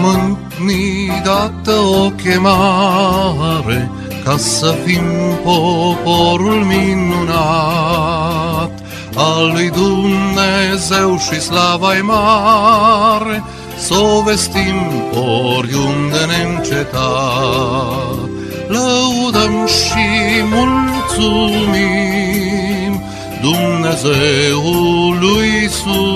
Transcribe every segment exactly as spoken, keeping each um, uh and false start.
pământ ni dată o chemare, ca să fim poporul minunat al lui Dumnezeu și slava-i mare, s-o vestim oriunde neîncetat. Lăudăm și mulțumim Dumnezeului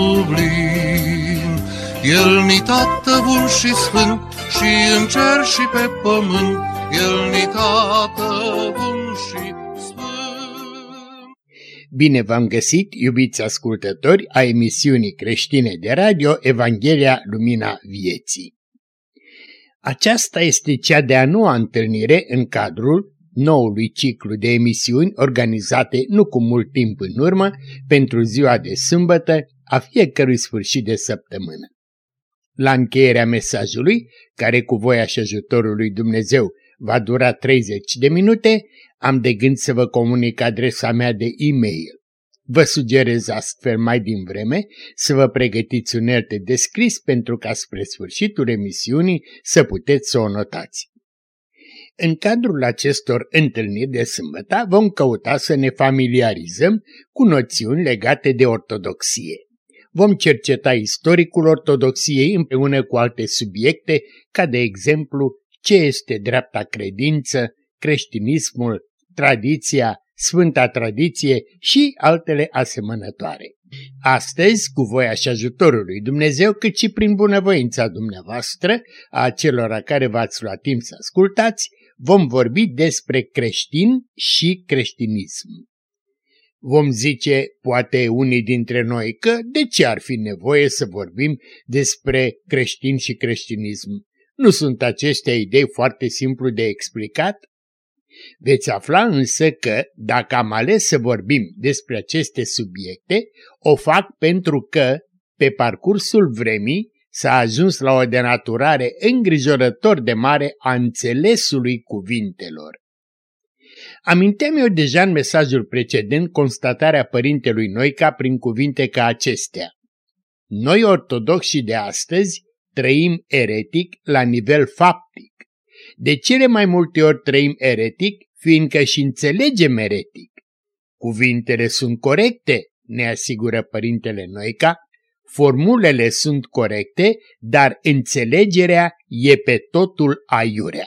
sublim. El-ni Tată bun și sfânt, și în cer și pe pământ, El-ni Tată bun și sfânt. Bine v-am găsit, iubiți ascultători a emisiunii creștine de radio Evanghelia Lumina Vieții. Aceasta este cea de-a noua întâlnire în cadrul noului ciclu de emisiuni organizate nu cu mult timp în urmă pentru ziua de sâmbătă a fiecărui sfârșit de săptămână. La încheierea mesajului, care cu voia și ajutorul lui Dumnezeu va dura treizeci de minute, am de gând să vă comunic adresa mea de e-mail. Vă sugerez astfel mai din vreme să vă pregătiți unelte de scris pentru ca spre sfârșitul emisiunii să puteți să o notați. În cadrul acestor întâlniri de sâmbătă vom căuta să ne familiarizăm cu noțiuni legate de ortodoxie. Vom cerceta istoricul ortodoxiei împreună cu alte subiecte, ca de exemplu ce este dreapta credință, creștinismul, tradiția, Sfânta Tradiție și altele asemănătoare. Astăzi, cu voia și ajutorul lui Dumnezeu, cât și prin bunăvoința dumneavoastră, a celor care v-ați luat timp să ascultați, vom vorbi despre creștin și creștinism. Vom zice, poate unii dintre noi, că de ce ar fi nevoie să vorbim despre creștin și creștinism? Nu sunt acestea idei foarte simplu de explicat? Veți afla însă că, dacă am ales să vorbim despre aceste subiecte, o fac pentru că, pe parcursul vremii, s-a ajuns la o denaturare îngrijorător de mare a înțelesului cuvintelor. Aminteam eu deja în mesajul precedent constatarea părintelui Noica prin cuvinte ca acestea. Noi ortodoxi de astăzi trăim eretic la nivel faptic. De cele mai multe ori trăim eretic, fiindcă și înțelegem eretic. Cuvintele sunt corecte, ne asigură părintele Noica, formulele sunt corecte, dar înțelegerea e pe totul aiurea.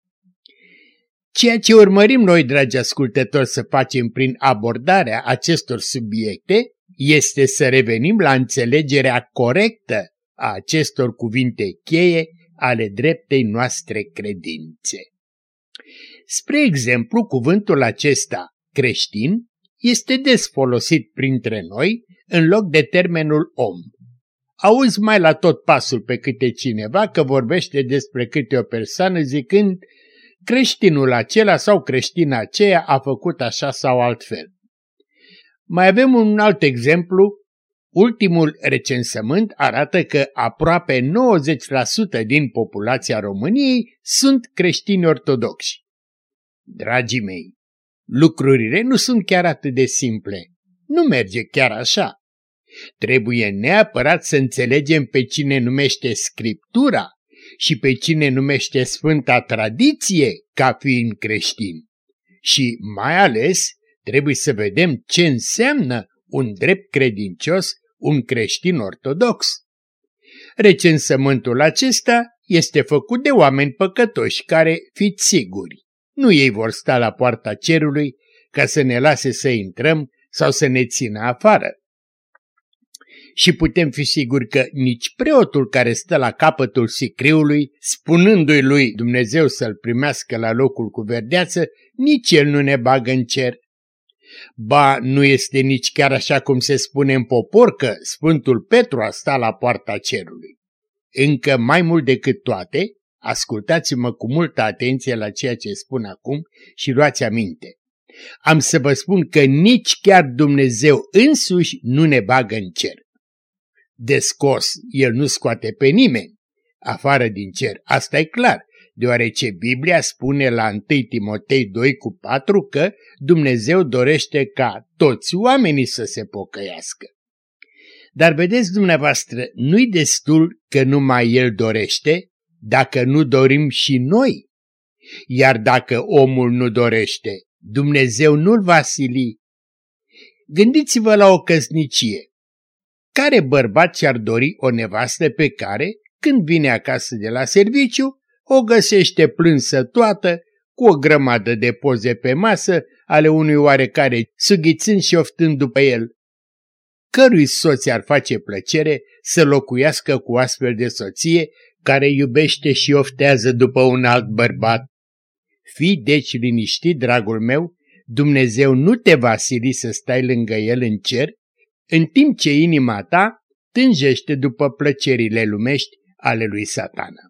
Ceea ce urmărim noi, dragi ascultători, să facem prin abordarea acestor subiecte este să revenim la înțelegerea corectă a acestor cuvinte cheie ale dreptei noastre credințe. Spre exemplu, cuvântul acesta, creștin, este des folosit printre noi în loc de termenul om. Auzi mai la tot pasul pe câte cineva că vorbește despre câte o persoană zicând creștinul acela sau creștina aceea a făcut așa sau altfel. Mai avem un alt exemplu. Ultimul recensământ arată că aproape nouăzeci la sută din populația României sunt creștini ortodoxi. Dragii mei, lucrurile nu sunt chiar atât de simple. Nu merge chiar așa. Trebuie neapărat să înțelegem pe cine numește Scriptura și pe cine numește Sfânta Tradiție ca fiind creștin. Și mai ales trebuie să vedem ce înseamnă un drept credincios, un creștin ortodox. Recensământul acesta este făcut de oameni păcătoși care, fiți siguri, nu ei vor sta la poarta cerului ca să ne lase să intrăm sau să ne țină afară. Și putem fi siguri că nici preotul care stă la capătul sicriului, spunându-i lui Dumnezeu să-l primească la locul cu verdeață, nici el nu ne bagă în cer. Ba, nu este nici chiar așa cum se spune în popor că Sfântul Petru a stat la poarta cerului. Încă mai mult decât toate, ascultați-mă cu multă atenție la ceea ce spun acum și luați aminte. Am să vă spun că nici chiar Dumnezeu însuși nu ne bagă în cer. De scos, El nu scoate pe nimeni afară din cer, asta e clar, deoarece Biblia spune la întâi Timotei doi cu patru că Dumnezeu dorește ca toți oamenii să se pocăiască. Dar vedeți dumneavoastră, nu-i destul că numai El dorește, dacă nu dorim și noi? Iar dacă omul nu dorește, Dumnezeu nu-l va sili. Gândiți-vă la o căsnicie. Care bărbat și-ar dori o nevastă pe care, când vine acasă de la serviciu, o găsește plânsă toată, cu o grămadă de poze pe masă ale unui oarecare, sughițând și oftând după el? Cărui soț ar face plăcere să locuiască cu astfel de soție care iubește și oftează după un alt bărbat? Fii deci liniștit, dragul meu, Dumnezeu nu te va sili să stai lângă El în cer, în timp ce inima ta tânjește după plăcerile lumești ale lui Satana.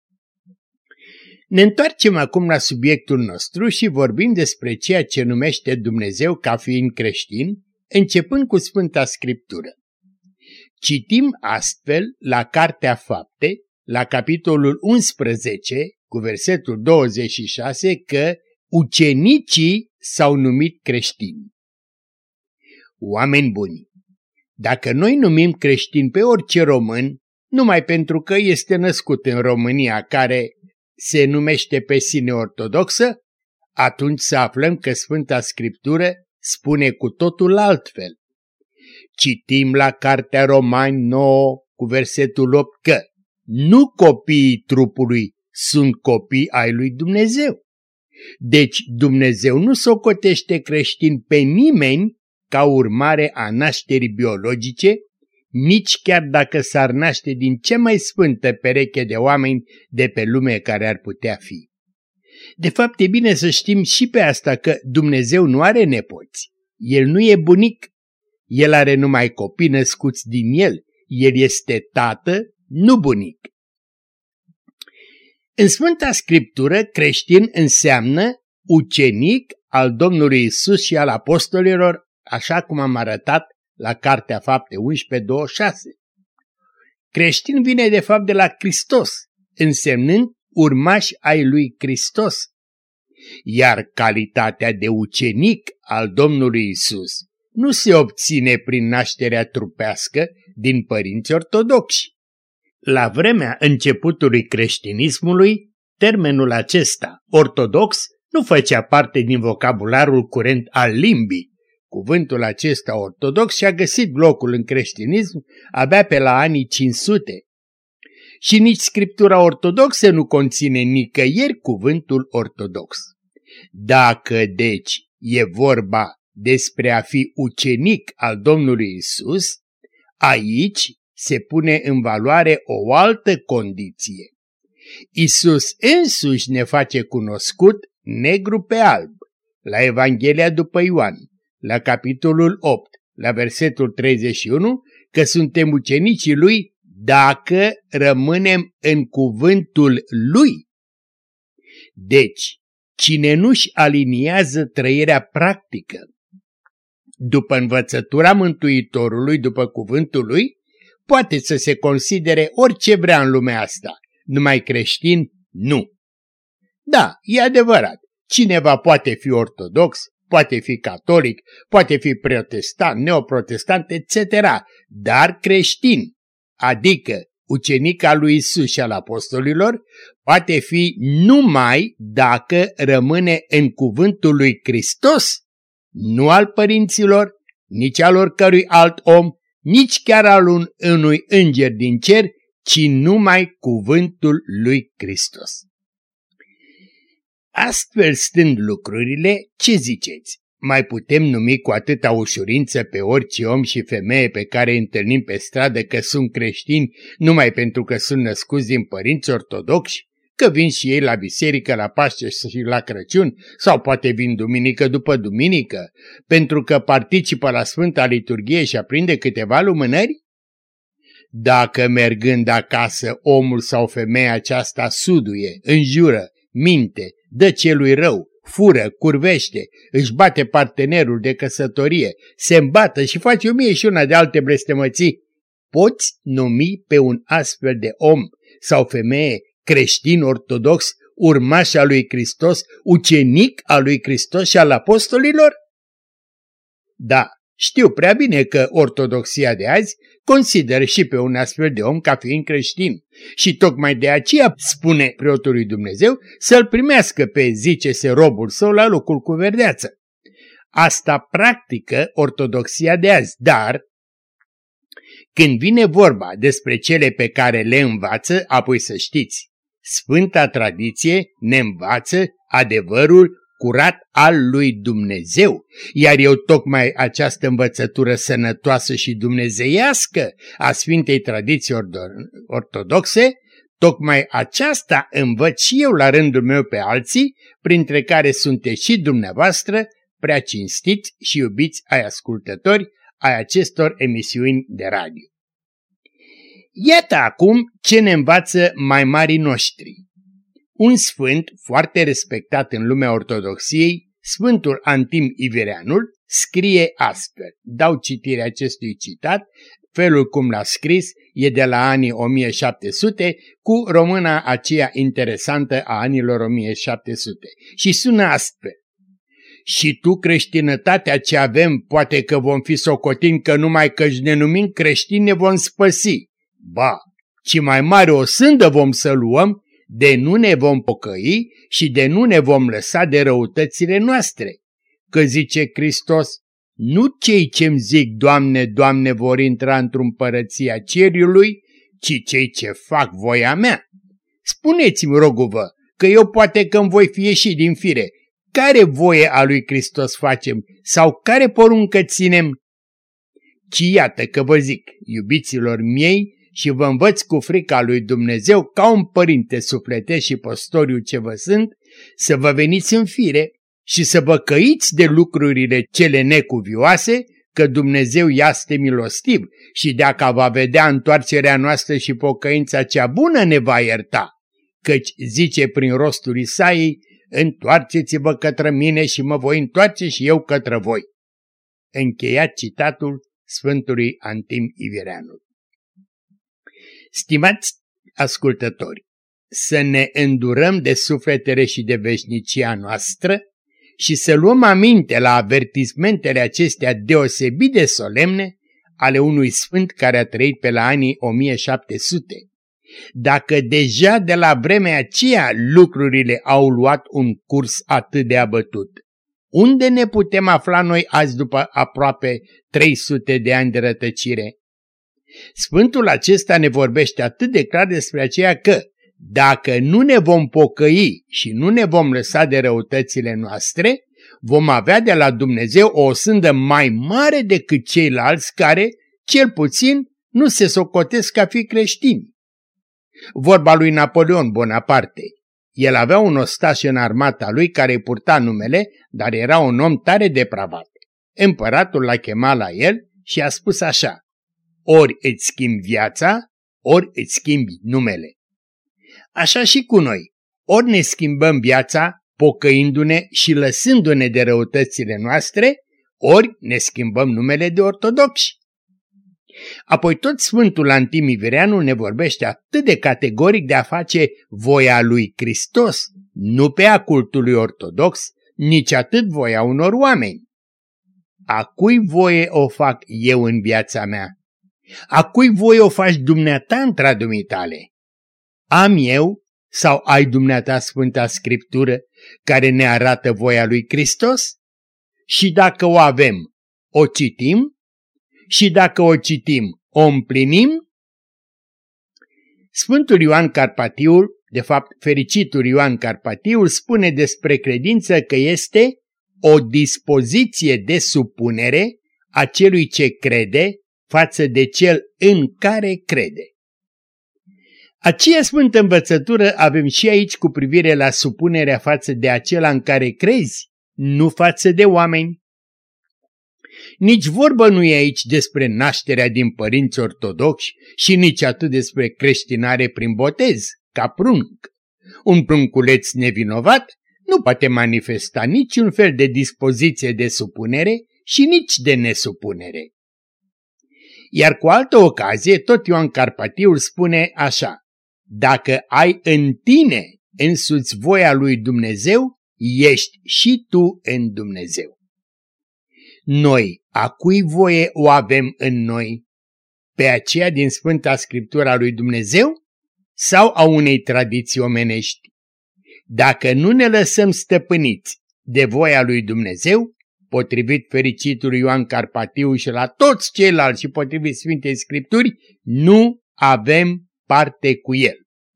Ne întoarcem acum la subiectul nostru și vorbim despre ceea ce numește Dumnezeu ca fiind creștin, începând cu Sfânta Scriptură. Citim astfel la Cartea Fapte, la capitolul unsprezece, cu versetul douăzeci și șase, că ucenicii s-au numit creștini. Oameni buni, dacă noi numim creștin pe orice român, numai pentru că este născut în România, care se numește pe sine ortodoxă, atunci să aflăm că Sfânta Scriptură spune cu totul altfel. Citim la Cartea Romani nouă cu versetul opt că nu copiii trupului sunt copii ai lui Dumnezeu. Deci Dumnezeu nu socotește creștin pe nimeni ca urmare a nașterii biologice, nici chiar dacă s-ar naște din cea mai sfântă pereche de oameni de pe lume care ar putea fi. De fapt, e bine să știm și pe asta că Dumnezeu nu are nepoți. El nu e bunic. El are numai copii născuți din El. El este tată, nu bunic. În Sfânta Scriptură, creștin înseamnă ucenic al Domnului Isus și al apostolilor, așa cum am arătat la Cartea Fapte unsprezece, douăzeci și șase. Creștin vine de fapt de la Hristos, însemnând urmași ai lui Hristos. Iar calitatea de ucenic al Domnului Isus nu se obține prin nașterea trupească din părinți ortodoxi. La vremea începutului creștinismului, termenul acesta, ortodox, nu făcea parte din vocabularul curent al limbii. Cuvântul acesta ortodox și-a găsit locul în creștinism abia pe la anii cinci sute. Și nici Scriptura ortodoxă nu conține nicăieri cuvântul ortodox. Dacă, deci, e vorba despre a fi ucenic al Domnului Isus, aici se pune în valoare o altă condiție. Isus însuși ne face cunoscut negru pe alb, la Evanghelia după Ioan, la capitolul opt, la versetul treizeci și unu, că suntem ucenicii Lui dacă rămânem în cuvântul Lui. Deci, cine nu-și aliniază trăirea practică după învățătura Mântuitorului, după cuvântul Lui, poate să se considere orice vrea în lumea asta, numai creștin nu. Da, e adevărat, cineva poate fi ortodox, poate fi catolic, poate fi protestant, neoprotestant, et cetera, dar creștin, adică ucenic al lui Isus și al apostolilor, poate fi numai dacă rămâne în cuvântul lui Hristos, nu al părinților, nici al oricărui alt om, nici chiar al unui înger din cer, ci numai cuvântul lui Hristos. Astfel stând lucrurile, ce ziceți? Mai putem numi cu atâta ușurință pe orice om și femeie pe care îi întâlnim pe stradă că sunt creștini numai pentru că sunt născuți din părinți ortodoxi? Că vin și ei la biserică, la Paște și la Crăciun, sau poate vin duminică după duminică, pentru că participă la Sfânta Liturghie și aprinde câteva lumânări? Dacă mergând acasă omul sau femeia aceasta suduie, înjură, minte, dă celui rău, fură, curvește, își bate partenerul de căsătorie, se îmbată și face o mie și una de alte blestemății, poți numi pe un astfel de om sau femeie creștin ortodox, urmaș al lui Hristos, ucenic al lui Hristos și al apostolilor? Da, Știu prea bine că ortodoxia de azi consideră și pe un astfel de om ca fiind creștin și tocmai de aceea spune preotul lui Dumnezeu să-l primească pe, zice-se, robul său la locul cu verdeață. Asta practică ortodoxia de azi, dar când vine vorba despre cele pe care le învață, apoi să știți, Sfânta Tradiție ne învață adevărul curat al lui Dumnezeu, iar eu tocmai această învățătură sănătoasă și dumnezeiască a Sfintei Tradiții Ortodoxe, tocmai aceasta învăț și eu la rândul meu pe alții, printre care sunteți și dumneavoastră, prea cinstiți și iubiți ai ascultători ai acestor emisiuni de radio. Iată acum ce ne învață mai marii noștri. Un sfânt foarte respectat în lumea ortodoxiei, Sfântul Antim Ivireanul, scrie astfel. Dau citire acestui citat, felul cum l-a scris e de la anii o mie șapte sute cu româna aceea interesantă a anilor o mie șapte sute și sună astfel. Și tu creștinătatea ce avem, poate că vom fi socotind că numai că-și ne numim creștini ne vom spăsi. Ba, ci mai mare o sândă vom să luăm, de nu ne vom pocăi și de nu ne vom lăsa de răutățile noastre. Că zice Hristos, nu cei ce-mi zic, Doamne, Doamne, vor intra într-o împărăția cerului, ci cei ce fac voia mea. Spuneți-mi, roguvă, că eu poate că-mi voi fi ieșit din fire. Care voie a lui Hristos facem sau care poruncă ținem? Ci iată că vă zic, iubiților miei, și vă învăț cu frica lui Dumnezeu ca un părinte sufletesc și postoriu ce vă sunt, să vă veniți în fire și să vă căiți de lucrurile cele necuvioase, că Dumnezeu este milostiv și dacă va vedea întoarcerea noastră și pocăința cea bună ne va ierta, căci zice prin rostul Isaiei, întoarceți-vă către mine și mă voi întoarce și eu către voi. Încheiat citatul Sfântului Antim Ivireanul. Stimați ascultători, să ne îndurăm de sufletele și de veșnicia noastră și să luăm aminte la avertismentele acestea deosebit de solemne ale unui sfânt care a trăit pe la anii o mie șapte sute. Dacă deja de la vremea aceea lucrurile au luat un curs atât de abătut, unde ne putem afla noi azi după aproape trei sute de ani de rătăcire? Sfântul acesta ne vorbește atât de clar despre aceea că, dacă nu ne vom pocăi și nu ne vom lăsa de răutățile noastre, vom avea de la Dumnezeu o osândă mai mare decât ceilalți care, cel puțin, nu se socotesc ca fi creștini. Vorba lui Napoleon Bonaparte. El avea un ostaș în armata lui care îi purta numele, dar era un om tare depravat. Împăratul l-a chemat la el și a spus așa: ori îți schimbi viața, ori îți schimbi numele. Așa și cu noi, ori ne schimbăm viața, pocăindu-ne și lăsându-ne de răutățile noastre, ori ne schimbăm numele de ortodoxi. Apoi tot Sfântul Antim Ivireanul ne vorbește atât de categoric de a face voia lui Hristos, nu pe a cultului ortodox, nici atât voia unor oameni. A cui voie o fac eu în viața mea? A cui voie o faci dumneata într-a dumitale? Am eu sau ai dumneata Sfânta Scriptură care ne arată voia lui Hristos? Și dacă o avem, o citim? Și dacă o citim, o împlinim? Sfântul Ioan Carpatiul, de fapt fericitul Ioan Carpatiul, spune despre credință că este o dispoziție de supunere a celui ce crede față de cel în care crede. Aceea sfântă învățătură avem și aici cu privire la supunerea față de acela în care crezi, nu față de oameni. Nici vorbă nu e aici despre nașterea din părinți ortodoxi și nici atât despre creștinare prin botez, ca prunc. Un prunculeț nevinovat nu poate manifesta niciun fel de dispoziție de supunere și nici de nesupunere. Iar cu altă ocazie, tot Ioan Carpatiul spune așa: dacă ai în tine însuți voia lui Dumnezeu, ești și tu în Dumnezeu. Noi A cui voie o avem în noi? Pe aceea din Sfânta Scriptură a lui Dumnezeu sau a unei tradiții omenești? Dacă nu ne lăsăm stăpâniți de voia lui Dumnezeu, potrivit fericitului Ioan Carpatiu și la toți ceilalți și potrivit Sfintei Scripturi, nu avem parte cu el.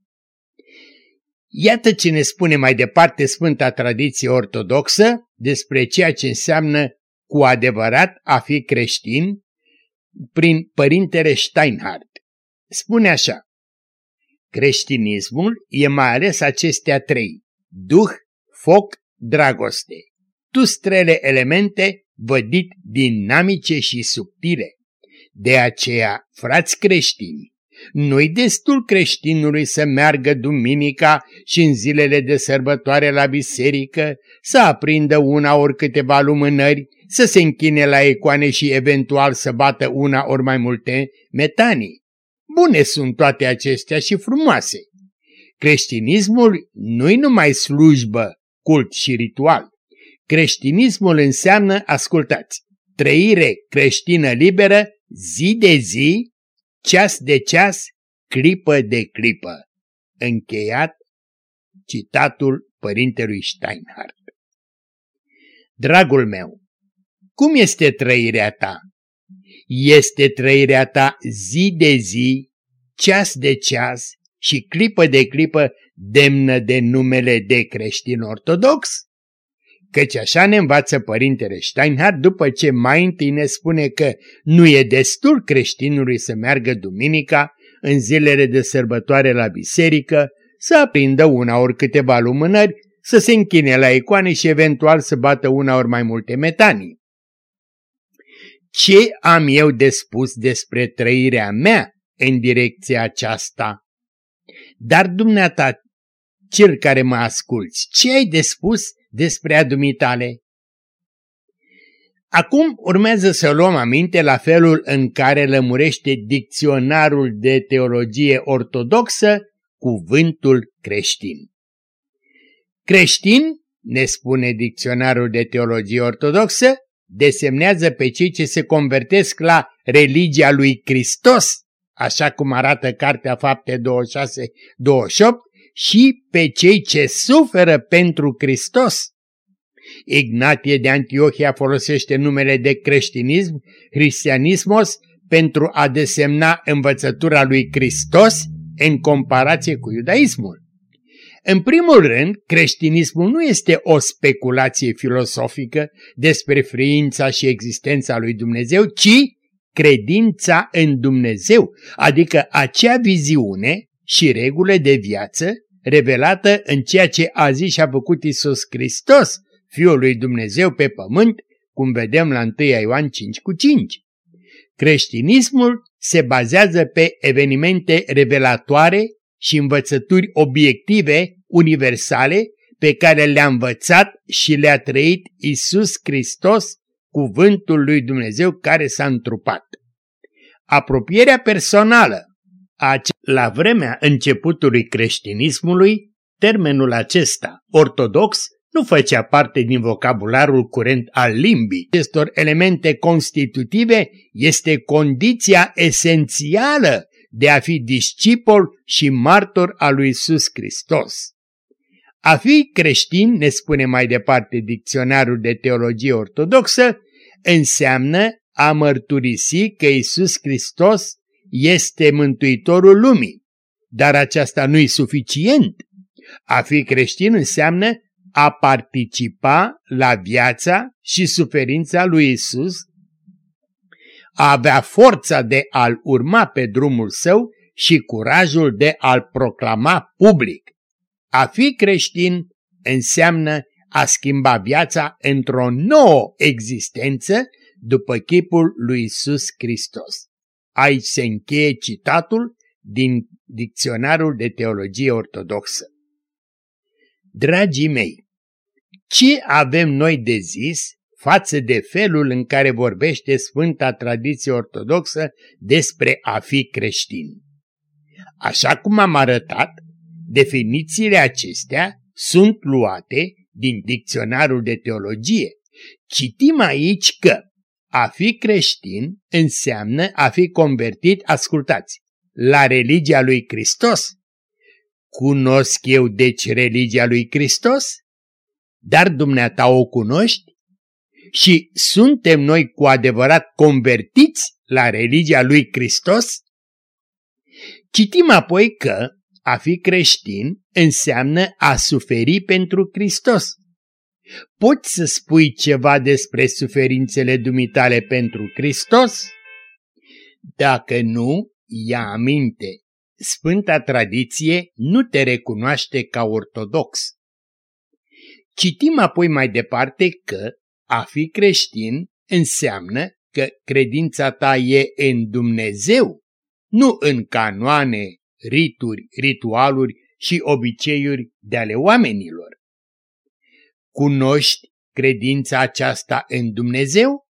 Iată ce ne spune mai departe Sfânta Tradiție Ortodoxă despre ceea ce înseamnă cu adevărat a fi creștin prin Părintele Steinhardt. Spune așa: creștinismul e mai ales acestea trei: duh, foc, dragoste, tustrele elemente vădit dinamice și subtile. De aceea, frați creștini, nu-i destul creștinului să meargă duminica și în zilele de sărbătoare la biserică, să aprindă una ori câteva lumânări, să se închine la icoane și eventual să bată una ori mai multe metanii. Bune sunt toate acestea și frumoase. Creștinismul nu-i numai slujbă, cult și ritual. Creștinismul înseamnă, ascultați, trăire creștină liberă, zi de zi, ceas de ceas, clipă de clipă. Încheiat citatul Părintelui Steinhardt. Dragul meu, cum este trăirea ta? Este trăirea ta zi de zi, ceas de ceas și clipă de clipă demnă de numele de creștin ortodox? Căci așa ne învață Părintele Steinhardt după ce mai întâi ne spune că nu e destul creștinului să meargă duminica în zilele de sărbătoare la biserică, să aprindă una ori câteva lumânări, să se închine la icoane și eventual să bată una ori mai multe metanii. Ce am eu de spus despre trăirea mea în direcția aceasta? Dar dumneata, cel care mă asculți, ce ai de spus despre a dumitale? Acum urmează să luăm aminte la felul în care lămurește dicționarul de teologie ortodoxă cuvântul creștin. Creștin, ne spune dicționarul de teologie ortodoxă, desemnează pe cei ce se convertesc la religia lui Hristos, așa cum arată Cartea Fapte douăzeci și șase douăzeci și opt, și pe cei ce suferă pentru Hristos. Ignatie de Antiohia folosește numele de creștinism, Christianismos, pentru a desemna învățătura lui Hristos în comparație cu iudaismul. În primul rând, creștinismul nu este o speculație filosofică despre ființa și existența lui Dumnezeu, ci credința în Dumnezeu, adică acea viziune și regulă de viață revelată în ceea ce a zis și a făcut Iisus Hristos, Fiul lui Dumnezeu pe pământ, cum vedem la întâi Ioan cinci cu cinci. Creștinismul se bazează pe evenimente revelatoare și învățături obiective, universale, pe care le-a învățat și le-a trăit Iisus Hristos, cuvântul lui Dumnezeu care s-a întrupat. Apropierea personală la vremea începutului creștinismului, termenul acesta, ortodox, nu făcea parte din vocabularul curent al limbii. Acestor elemente constitutive este condiția esențială de a fi discipol și martor al lui Iisus Hristos. A fi creștin, ne spune mai departe dicționarul de teologie ortodoxă, înseamnă a mărturisi că Iisus Hristos este Mântuitorul lumii, dar aceasta nu e suficient. A fi creștin înseamnă a participa la viața și suferința lui Iisus, a avea forța de a-L urma pe drumul său și curajul de a-L proclama public. A fi creștin înseamnă a schimba viața într-o nouă existență după chipul lui Iisus Hristos. Aici se încheie citatul din dicționarul de teologie ortodoxă. Dragii mei, ce avem noi de zis față de felul în care vorbește Sfânta Tradiție Ortodoxă despre a fi creștin? Așa cum am arătat, definițiile acestea sunt luate din dicționarul de teologie. Citim aici că A fi creștin înseamnă a fi convertit, ascultați, la religia lui Hristos. Cunosc eu deci religia lui Hristos? Dar dumneata o cunoști? Și suntem noi cu adevărat convertiți la religia lui Hristos? Citim apoi că a fi creștin înseamnă a suferi pentru Hristos. Poți să spui ceva despre suferințele dumitale pentru Hristos? Dacă nu, ia aminte, Sfânta Tradiție nu te recunoaște ca ortodox. Citim apoi mai departe că a fi creștin înseamnă că credința ta e în Dumnezeu, nu în canoane, rituri, ritualuri și obiceiuri de ale oamenilor. Cunoști credința aceasta în Dumnezeu?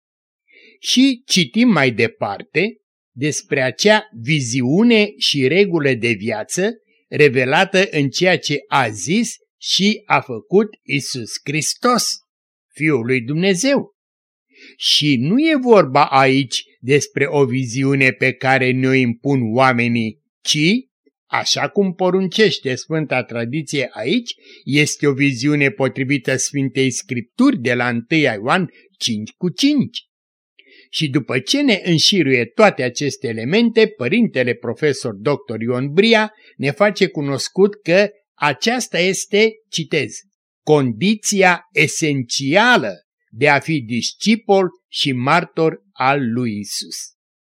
Și citim mai departe despre acea viziune și regulă de viață revelată în ceea ce a zis și a făcut Iisus Hristos, Fiul lui Dumnezeu. Și nu e vorba aici despre o viziune pe care ne-o impun oamenii, ci, așa cum poruncește Sfânta Tradiție aici, este o viziune potrivită Sfintei Scripturi de la întâi Ioan cinci cu cinci. Și după ce ne înșiruie toate aceste elemente, părintele profesor doctor Ion Bria ne face cunoscut că aceasta este, citez, condiția esențială de a fi discipol și martor al lui Isus.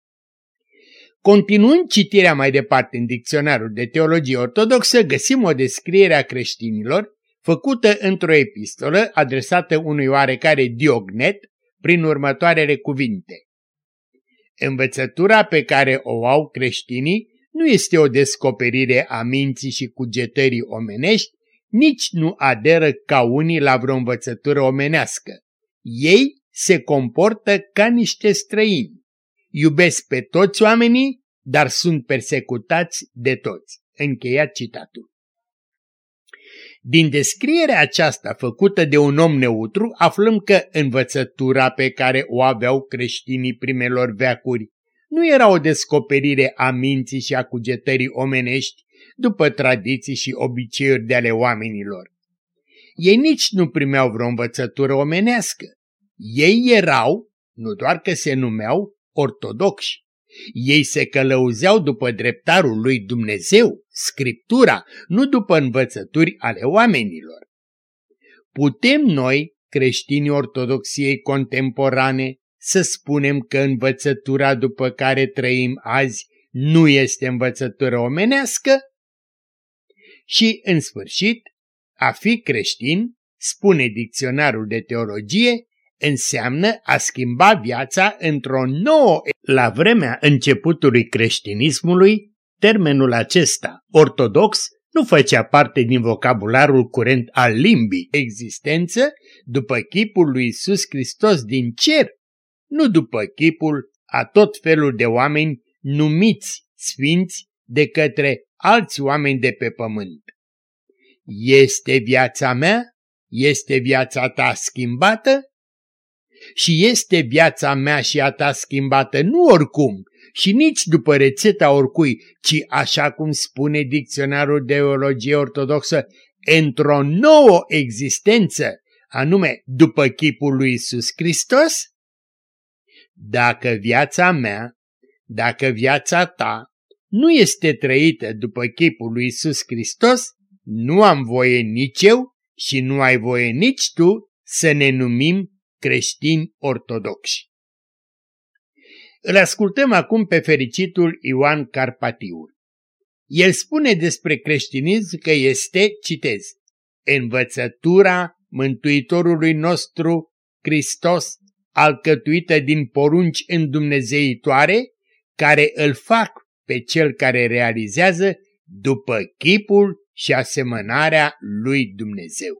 Continuând citirea mai departe în dicționarul de teologie ortodoxă, găsim o descriere a creștinilor făcută într-o epistolă adresată unui oarecare Diognet prin următoarele cuvinte. Învățătura pe care o au creștinii nu este o descoperire a minții și cugetării omenești, nici nu aderă ca unii la vreo învățătură omenească. Ei se comportă ca niște străini. Iubesc pe toți oamenii, dar sunt persecutați de toți. Încheiat citatul. Din descrierea aceasta făcută de un om neutru, aflăm că învățătura pe care o aveau creștinii primelor veacuri nu era o descoperire a minții și a cugetării omenești după tradiții și obiceiuri de ale oamenilor. Ei nici nu primeau vreo învățătură omenească. Ei erau, nu doar că se numeau, ortodoxi. Ei se călăuzeau după dreptarul lui Dumnezeu, Scriptura, nu după învățături ale oamenilor. Putem noi, creștinii ortodoxiei contemporane, să spunem că învățătura după care trăim azi nu este învățătură omenească? Și, în sfârșit, a fi creștin, spune dicționarul de teologie, înseamnă a schimba viața într-o nouă. La vremea începutului creștinismului, termenul acesta, ortodox, nu făcea parte din vocabularul curent al limbii. Existență după chipul lui Iisus Hristos din cer, nu după chipul a tot felul de oameni numiți sfinți de către alți oameni de pe pământ. Este viața mea? Este viața ta schimbată? Și este viața mea și a ta schimbată nu oricum și nici după rețeta oricui, ci așa cum spune dicționarul de teologie ortodoxă, într-o nouă existență, anume după chipul lui Iisus Hristos? Dacă viața mea, dacă viața ta nu este trăită după chipul lui Iisus Hristos, nu am voie nici eu și nu ai voie nici tu să ne numim creștini ortodoxi. Îl ascultăm acum pe fericitul Ioan Carpatiul. El spune despre creștinism că este, citez, învățătura Mântuitorului nostru Hristos, alcătuită din porunci îndumnezeitoare, care îl fac pe cel care realizează după chipul și asemănarea lui Dumnezeu.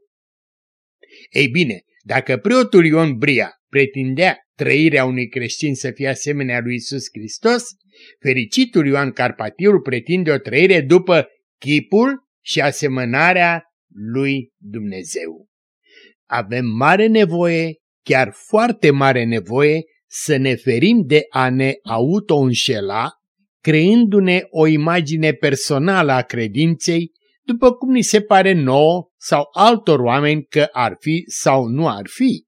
Ei bine, dacă preotul Ion Bria pretindea trăirea unui creștin să fie asemenea lui Iisus Hristos, fericitul Ioan Carpatiul pretinde o trăire după chipul și asemănarea lui Dumnezeu. Avem mare nevoie, chiar foarte mare nevoie, să ne ferim de a ne auto-înșela, creându-ne o imagine personală a credinței, după cum ni se pare nouă sau altor oameni că ar fi sau nu ar fi.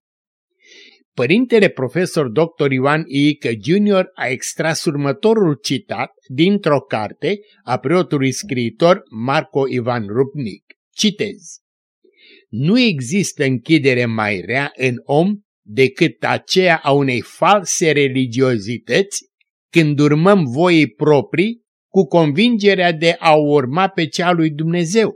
Părintele profesor doctor Ioan Iică junior a extras următorul citat dintr-o carte a preotului scriitor Marco Ivan Rupnic. Citez: nu există închidere mai rea în om decât aceea a unei false religiozități când urmăm voii proprii cu convingerea de a o urma pe cea lui Dumnezeu,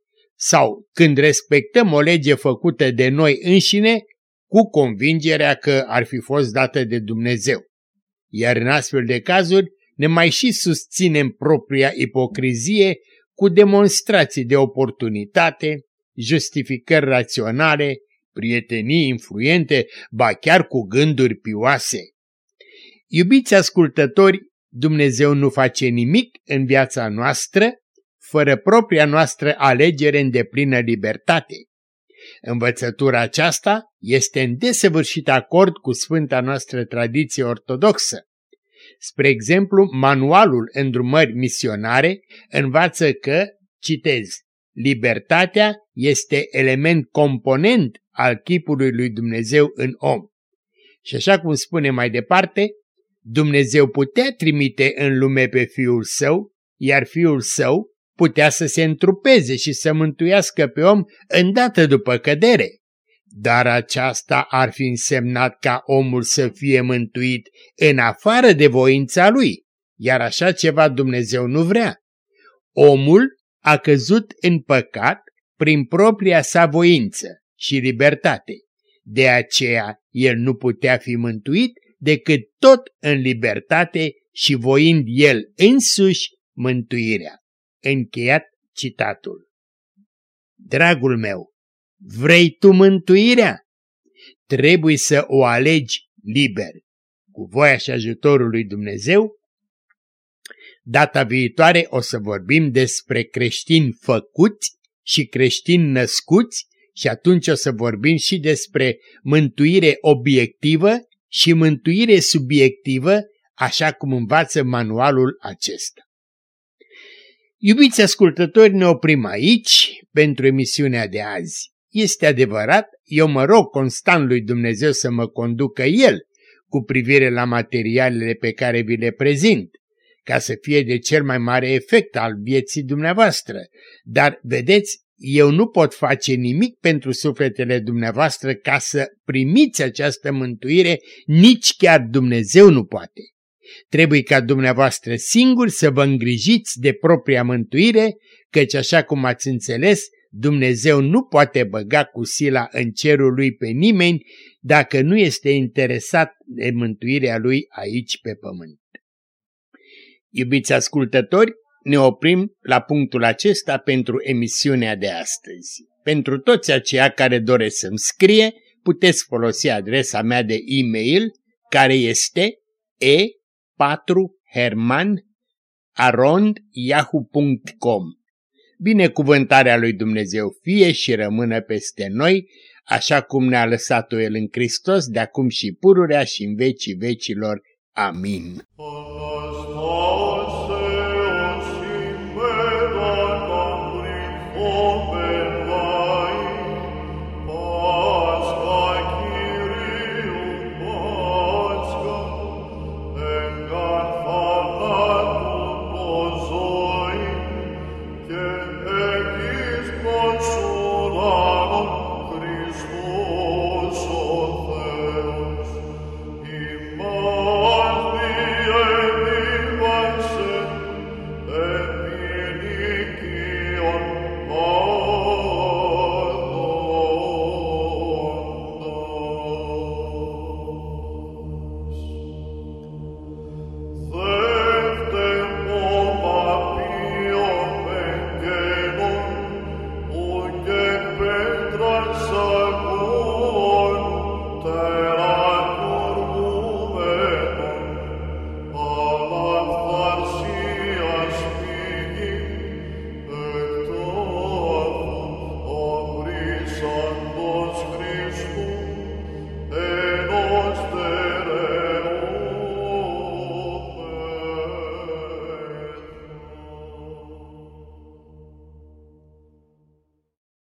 sau când respectăm o lege făcută de noi înșine cu convingerea că ar fi fost dată de Dumnezeu. Iar în astfel de cazuri ne mai și susținem propria ipocrizie cu demonstrații de oportunitate, justificări raționale, prietenii influente, ba chiar cu gânduri pioase. Iubiți ascultători, Dumnezeu nu face nimic în viața noastră fără propria noastră alegere în deplină libertate. Învățătura aceasta este în desăvârșit acord cu sfânta noastră tradiție ortodoxă. Spre exemplu, manualul îndrumări misionare învață că, citez, libertatea este element component al chipului lui Dumnezeu în om. Și așa cum spune mai departe, Dumnezeu putea trimite în lume pe Fiul Său, iar Fiul Său putea să se întrupeze și să mântuiască pe om îndată după cădere. Dar aceasta ar fi însemnat ca omul să fie mântuit în afară de voința lui, iar așa ceva Dumnezeu nu vrea. Omul a căzut în păcat prin propria sa voință și libertate. De aceea el nu putea fi mântuit decât tot în libertate și voind el însuși mântuirea. Încheiat citatul. Dragul meu, vrei tu mântuirea? Trebuie să o alegi liber, cu voia și ajutorul lui Dumnezeu. Data viitoare o să vorbim despre creștini făcuți și creștini născuți și atunci o să vorbim și despre mântuire obiectivă și mântuire subiectivă, așa cum învață manualul acesta. Iubiți ascultători, ne oprim aici pentru emisiunea de azi. Este adevărat, eu mă rog constant lui Dumnezeu să mă conducă El cu privire la materialele pe care vi le prezint, ca să fie de cel mai mare efect al vieții dumneavoastră. Dar, vedeți, eu nu pot face nimic pentru sufletele dumneavoastră ca să primiți această mântuire, nici chiar Dumnezeu nu poate. Trebuie ca dumneavoastră singuri să vă îngrijiți de propria mântuire, căci așa cum ați înțeles, Dumnezeu nu poate băga cu sila în cerul lui pe nimeni dacă nu este interesat de mântuirea lui aici pe pământ. Iubiți ascultători, ne oprim la punctul acesta pentru emisiunea de astăzi. Pentru toți aceia care doresc să-mi scrie, puteți folosi adresa mea de e-mail, care este e patru herman arond yahoo punct com. Binecuvântarea lui Dumnezeu fie și rămână peste noi, așa cum ne-a lăsat-o El în Hristos, de acum și pururea și în vecii vecilor. Amin.